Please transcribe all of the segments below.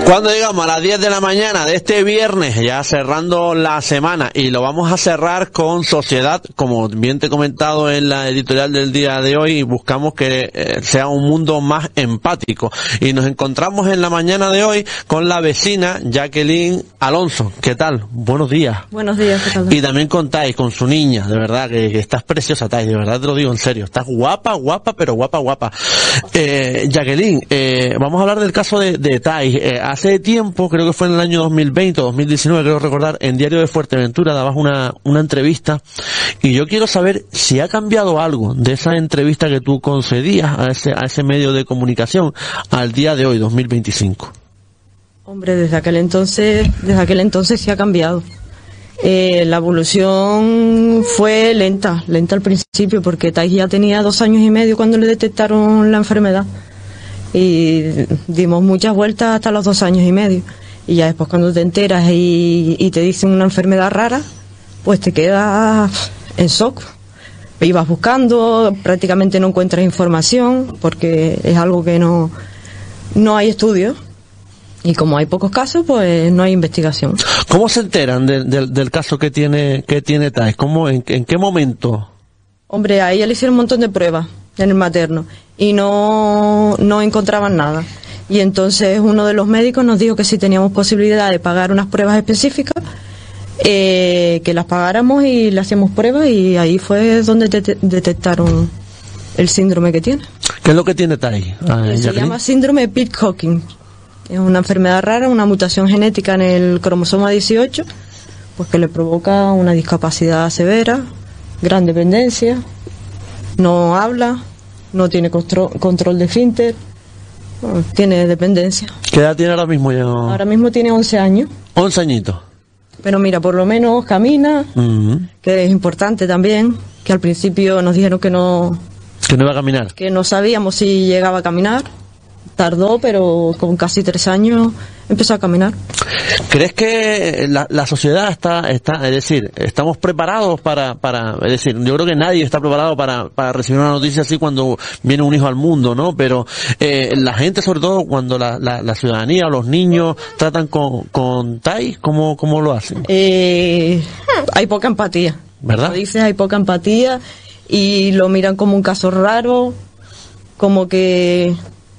Cuando llegamos a las 10 de la mañana de este viernes, ya cerrando la semana, y lo vamos a cerrar con Sociedad, como bien te he comentado en la editorial del día de hoy, y buscamos que sea un mundo más empático. Y nos encontramos en la mañana de hoy con la vecina Jacqueline Alonso. ¿Qué tal? Buenos días. Buenos días, ¿qué tal? Y también con Thais, con su niña, de verdad, que estás preciosa, Thais, de verdad te lo digo en serio. Estás guapa, pero guapa. Jacqueline, vamos a hablar del caso de Thais. Hace tiempo, creo que fue en el año 2020 o 2019, creo recordar, en Diario de Fuerteventura dabas una entrevista, y yo quiero saber si ha cambiado algo de esa entrevista que tú concedías a ese medio de comunicación al día de hoy, 2025. Hombre, desde aquel entonces sí ha cambiado. La evolución fue lenta al principio, porque Thais ya tenía 2 años y medio cuando le detectaron la enfermedad. Y dimos muchas vueltas hasta los 2 años y medio. Y ya después, cuando te enteras y te dicen una enfermedad rara, pues te quedas en shock. Ibas buscando, prácticamente no encuentras información, porque es algo que no hay estudios. Y como hay pocos casos, pues no hay investigación. ¿Cómo se enteran del caso que tiene Thais? ¿En qué momento? Hombre, a ella le hicieron un montón de pruebas en el materno y no encontraban nada. Y entonces uno de los médicos nos dijo que si teníamos posibilidad de pagar unas pruebas específicas, que las pagáramos y le hacíamos pruebas, y ahí fue donde detectaron el síndrome que tiene. ¿Qué es lo que tiene Thais? Se llama síndrome Pitt-Hopkins. Es una enfermedad rara, una mutación genética en el cromosoma 18, pues que le provoca una discapacidad severa, gran dependencia, no habla, no tiene control de esfínter, tiene dependencia. ¿Qué edad tiene ahora mismo ya? Ahora mismo tiene 11 años. 11 añitos. Pero mira, por lo menos camina, que es importante también, que al principio nos dijeron que no iba a caminar. Que no sabíamos si llegaba a caminar. Tardó, pero con casi 3 años empezó a caminar. ¿Crees que la sociedad está, es decir, estamos preparados es decir, yo creo que nadie está preparado para recibir una noticia así cuando viene un hijo al mundo, ¿no? Pero la gente, sobre todo cuando la ciudadanía o los niños tratan con Thais, ¿cómo lo hacen? Hay poca empatía. ¿Verdad? Como dices, hay poca empatía y lo miran como un caso raro, como que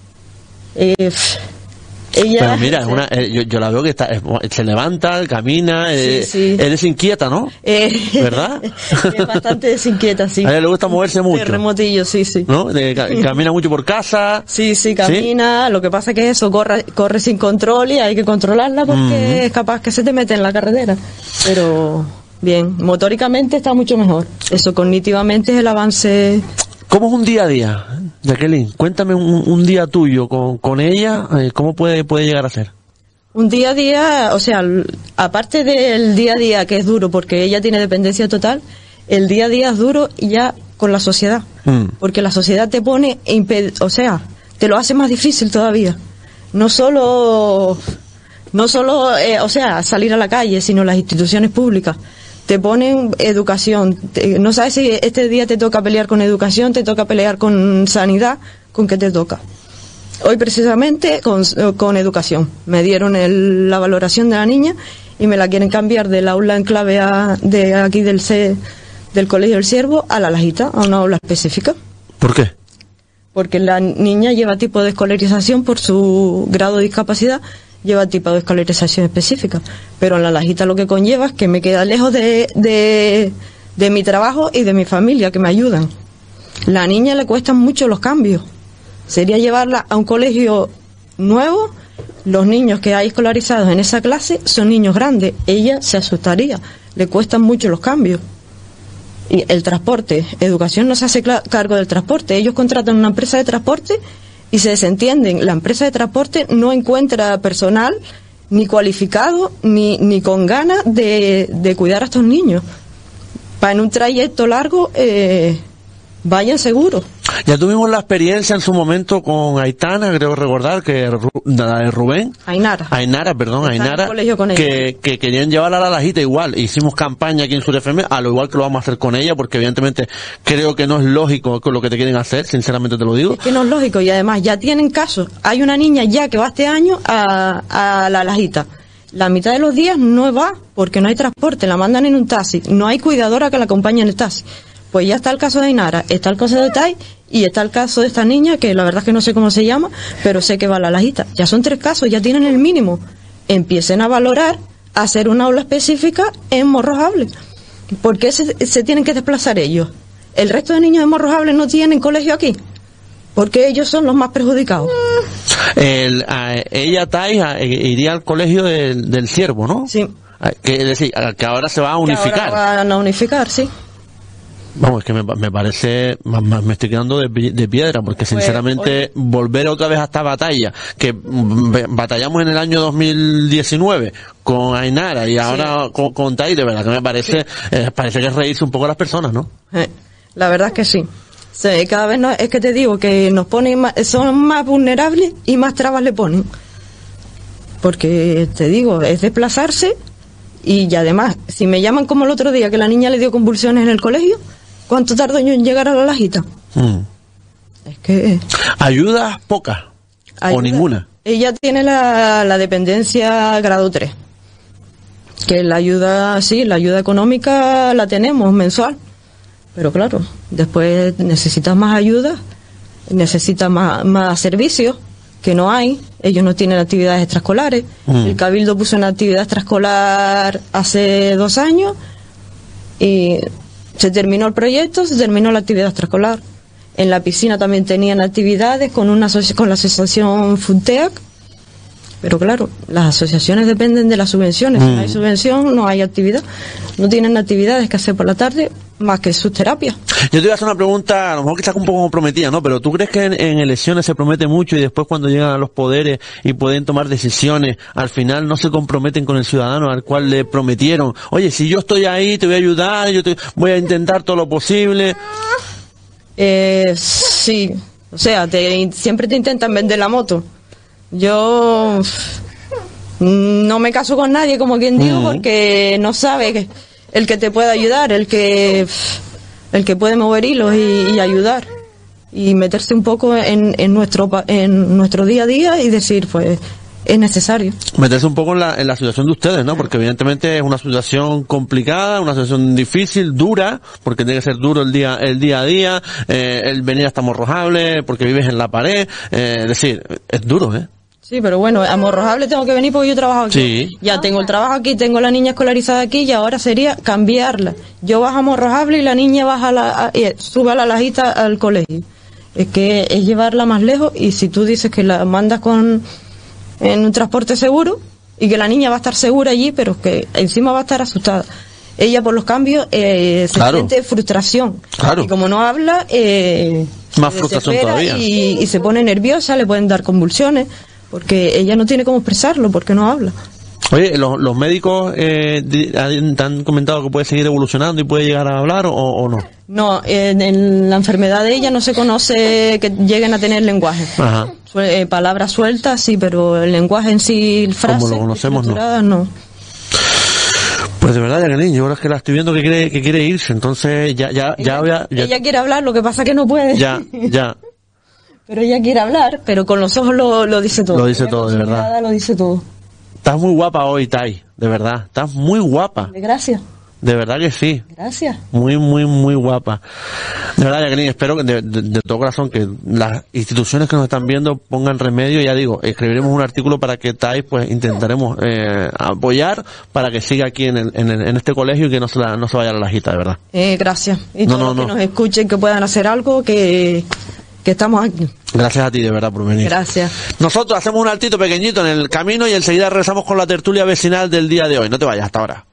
ella... Pero mira, yo la veo que se levanta, camina, sí. Eres inquieta, ¿no? ¿Verdad? Es bastante desinquieta, sí. A ella le gusta moverse mucho. Terremotillo, sí. ¿No? Camina mucho por casa. Sí, camina. ¿Sí? Lo que pasa es que eso, corre sin control y hay que controlarla porque es capaz que se te mete en la carretera. Pero bien, motóricamente está mucho mejor. Eso, cognitivamente es el avance. ¿Cómo es un día a día, Jacqueline? Cuéntame un día tuyo con ella, ¿cómo puede llegar a ser? Un día a día, o sea, aparte del día a día que es duro porque ella tiene dependencia total, el día a día es duro ya con la sociedad, porque la sociedad te pone, o sea, te lo hace más difícil todavía. No solo, o sea, salir a la calle, sino las instituciones públicas. Te ponen educación, no sabes si este día te toca pelear con educación, te toca pelear con sanidad, ¿con qué te toca? Hoy precisamente con educación. Me dieron la valoración de la niña y me la quieren cambiar del aula en clave de aquí del Colegio del Ciervo a La Lajita, a una aula específica. ¿Por qué? Porque la niña lleva tipo de escolarización por su grado de discapacidad, lleva tipo de escolarización específica, pero en La Lajita lo que conlleva es que me queda lejos de mi trabajo y de mi familia, que me ayudan. La niña le cuestan mucho los cambios. Sería llevarla a un colegio nuevo. Los niños que hay escolarizados en esa clase son niños grandes. Ella se asustaría. Le cuestan mucho los cambios. Y el transporte, educación no se hace cargo del transporte. Ellos contratan una empresa de transporte y se desentienden. La empresa de transporte no encuentra personal ni cualificado ni con ganas de cuidar a estos niños. Para en un trayecto largo vayan seguros. Ya tuvimos la experiencia en su momento con Aitana, creo recordar, que la de Rubén. Ainara, que querían llevar a la Lajita igual. Hicimos campaña aquí en Sur FM, a lo igual que lo vamos a hacer con ella, porque evidentemente creo que no es lógico con lo que te quieren hacer, sinceramente te lo digo. Es que no es lógico, y además ya tienen casos. Hay una niña ya que va este año a la Lajita. La mitad de los días no va, porque no hay transporte, la mandan en un taxi. No hay cuidadora que la acompañe en el taxi. Pues ya está el caso de Ainara, está el caso de Tai y está el caso de esta niña, que la verdad es que no sé cómo se llama, pero sé que va a la Lajita. Ya son 3 casos, ya tienen el mínimo. Empiecen a valorar, a hacer una aula específica en Morrojable. ¿Por qué se tienen que desplazar ellos? ¿El resto de niños de Morrojable no tienen colegio aquí? Porque ellos son los más perjudicados. Ella, Tai, iría al colegio del Ciervo, ¿no? Sí. Es decir, que ahora se va a unificar. Ahora van a unificar, sí. Vamos, es que me parece, me estoy quedando de piedra, porque sinceramente volver otra vez a esta batalla, que batallamos en el año 2019 con Ainara y ahora con Tai, de verdad que me parece, parece que es reírse un poco a las personas, ¿no? La verdad es que sí. Cada vez no, es que te digo que nos ponen son más vulnerables y más trabas le ponen. Porque te digo, es desplazarse y además, si me llaman como el otro día que la niña le dio convulsiones en el colegio, ¿cuánto tardo yo en llegar a la Lajita? Es que... ¿Ayudas pocas? ¿O ninguna? Ella tiene la dependencia grado 3. Que la ayuda, sí, la ayuda económica la tenemos mensual. Pero claro, después necesitas más ayuda, necesitas más servicios, que no hay. Ellos no tienen actividades extraescolares. El Cabildo puso una actividad extraescolar hace 2 años y se terminó el proyecto, se terminó la actividad extraescolar. En la piscina también tenían actividades con la asociación FUNTEAC, pero claro, las asociaciones dependen de las subvenciones. Si no hay subvención, no hay actividad. No tienen actividades que hacer por la tarde más que sus terapias. Yo te voy a hacer una pregunta, a lo mejor que está un poco comprometida, ¿no? Pero ¿tú crees que en elecciones se promete mucho y después cuando llegan a los poderes y pueden tomar decisiones, al final no se comprometen con el ciudadano al cual le prometieron? Oye, si yo estoy ahí, te voy a ayudar, voy a intentar todo lo posible. Sí, o sea, siempre te intentan vender la moto. Yo no me caso con nadie, como quien digo, porque no sabe el que te puede ayudar, el que puede mover hilos y ayudar y meterse un poco en nuestro día a día y decir, pues es necesario meterse un poco en la situación de ustedes, ¿no? Porque evidentemente es una situación complicada, una situación difícil, dura, porque tiene que ser duro el día a día, el venir hasta Morrojable porque vives en la pared, es decir, es duro, Sí, pero bueno, a Morrojable tengo que venir porque yo trabajo aquí. Sí. Ya tengo el trabajo aquí, tengo la niña escolarizada aquí y ahora sería cambiarla. Yo bajo a Morrojable y la niña sube a la Lajita al colegio. Es que es llevarla más lejos, y si tú dices que la mandas en un transporte seguro y que la niña va a estar segura allí, pero que encima va a estar asustada. Ella por los cambios se siente frustración. Claro. Y como no habla, más frustración todavía. Y se pone nerviosa, le pueden dar convulsiones. Porque ella no tiene cómo expresarlo, porque no habla. Oye, ¿los médicos te han comentado que puede seguir evolucionando y puede llegar a hablar o no? No, en la enfermedad de ella no se conoce que lleguen a tener lenguaje. Ajá. Palabras sueltas, sí, pero el lenguaje en sí, frases como lo conocemos, no. Pues de verdad, Jacqueline, yo ahora es que la estoy viendo que quiere irse, entonces ella quiere hablar, lo que pasa que no puede. Ya. Pero ella quiere hablar, pero con los ojos lo dice todo. Lo dice todo, de verdad. Mirada lo dice todo. Estás muy guapa hoy, Tai, de verdad. Estás muy guapa. Gracias. De verdad que sí. Gracias. Muy, muy, muy guapa. De verdad, Jacqueline, espero que de todo corazón que las instituciones que nos están viendo pongan remedio. Ya digo, escribiremos un artículo para que Tai, pues intentaremos apoyar para que siga aquí en este colegio y que no se vaya a la Lajita, de verdad. Gracias. Y todos los que nos escuchen, que puedan hacer algo, que estamos aquí. Gracias a ti, de verdad, por venir. Gracias. Nosotros hacemos un altito pequeñito en el camino y enseguida regresamos con la tertulia vecinal del día de hoy. No te vayas, hasta ahora.